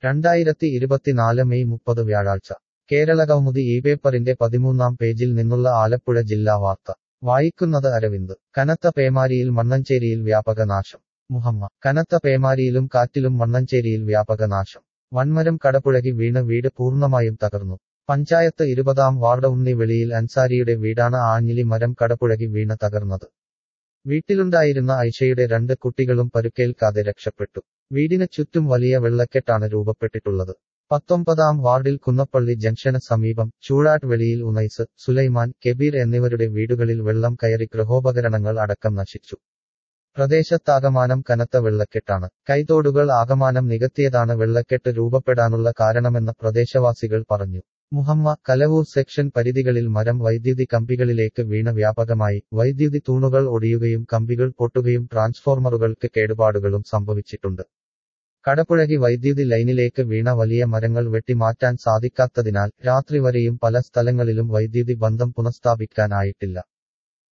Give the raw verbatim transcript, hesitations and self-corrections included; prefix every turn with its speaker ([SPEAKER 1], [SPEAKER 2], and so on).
[SPEAKER 1] രണ്ടായിരത്തി ഇരുപത്തിനാല് മെയ് മുപ്പത് വ്യാഴാഴ്ച കേരളകൗമുദി ഈ പേപ്പറിന്റെ പതിമൂന്നാം പേജിൽ നിന്നുള്ള ആലപ്പുഴ ജില്ലാ വാർത്ത വായിക്കുന്നത് അരവിന്ദ്. കനത്ത പേമാരിയിൽ മണ്ണഞ്ചേരിയിൽ വ്യാപക നാശം. മുഹമ്മ കനത്ത പേമാരിയിലും കാറ്റിലും മണ്ണഞ്ചേരിയിൽ വ്യാപക നാശം. വൻമരം കടപുഴകി വീണ് വീട് പൂർണ്ണമായും തകർന്നു. പഞ്ചായത്ത് ഇരുപതാം വാർഡ് ഉണ്ണി വെളിയിൽ അൻസാരിയുടെ വീടാണ് ആഞ്ഞിലി മരം കടപുഴകി വീണ് തകർന്നത്. വീട്ടിലുണ്ടായിരുന്ന ഐഷയുടെ രണ്ട് കുട്ടികളും പരുക്കേൽക്കാതെ രക്ഷപ്പെട്ടു. വീടിന് ചുറ്റും വലിയ വെള്ളക്കെട്ടാണ് രൂപപ്പെട്ടിട്ടുള്ളത്. പത്തൊമ്പതാം വാർഡിൽ കുന്നപ്പള്ളി ജംഗ്ഷന് സമീപം ചൂഴാട്ട് വെളിയിൽ ഉനൈസ്, സുലൈമാൻ, കെബീർ എന്നിവരുടെ വീടുകളിൽ വെള്ളം കയറി ഗൃഹോപകരണങ്ങൾ അടക്കം നശിച്ചു. പ്രദേശത്താകമാനം കനത്ത വെള്ളക്കെട്ടാണ്. കൈത്തോടുകൾ ആകമാനം നികത്തിയതാണ് വെള്ളക്കെട്ട് രൂപപ്പെടാനുള്ള കാരണമെന്ന് പ്രദേശവാസികൾ പറഞ്ഞു. മുഹമ്മ കലവൂർ സെക്ഷൻ പരിധികളിൽ മരം വൈദ്യുതി കമ്പികളിലേക്ക് വീണ് വ്യാപകമായി വൈദ്യുതി തൂണുകൾ ഒടിയുകയും കമ്പികൾ പൊട്ടുകയും ട്രാൻസ്ഫോർമറുകൾക്ക് കേടുപാടുകളും സംഭവിച്ചിട്ടുണ്ട്. കടപുഴകി വൈദ്യുതി ലൈനിലേക്ക് വീണ വലിയ മരങ്ങൾ വെട്ടിമാറ്റാൻ സാധിക്കാത്തതിനാൽ രാത്രി വരെയും പല സ്ഥലങ്ങളിലും വൈദ്യുതി ബന്ധം പുനഃസ്ഥാപിക്കാനായിട്ടില്ല.